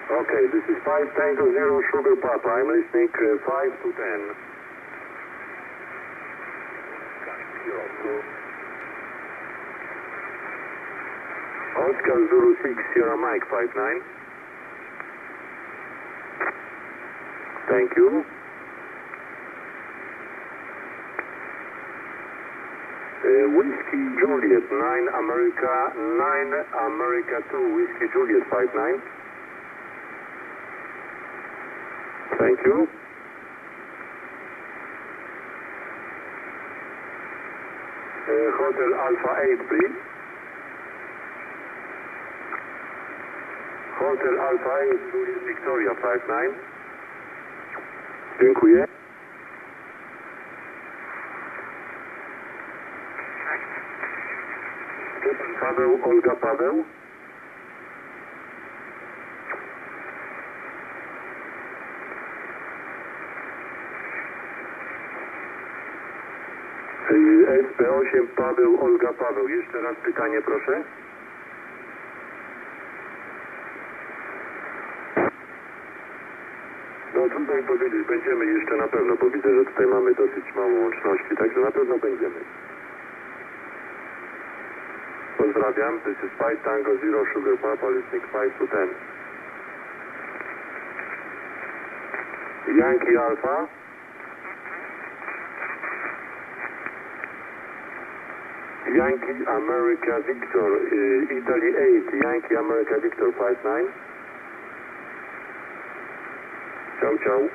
Okay, this is 5 Tango 0 Sugar Papa. I'm listening 5 to 10. Oscar Zulu 6 Sierra Mike 59. Thank you. Whiskey Juliet 9 America 2 Whiskey Juliet 59. Thank you. Hotel Alpha 8 please. Hotel Alpha 8 Juliet Victoria 59. Dziękuję. Paweł, Olga Paweł. SP8 Paweł, Olga Paweł. Jeszcze raz pytanie proszę. No trudno mi powiedzieć, będziemy jeszcze na pewno, bo widzę, że tutaj mamy dosyć mało łączności, także na pewno będziemy. Pozdrawiam, this is 5 Tango 0 Sugar Papa, listening 5 to 10. Yankee Alpha. Yankee America Victor, Italy 8, Yankee America Victor 59. Ciao, ciao.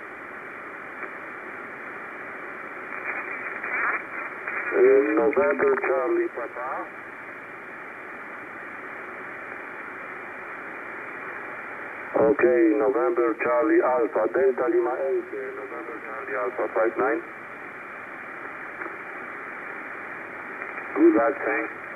November Charlie Papa. Okay, November Charlie Alpha, Delta Lima 8, November Charlie Alpha 59. Good luck, thanks.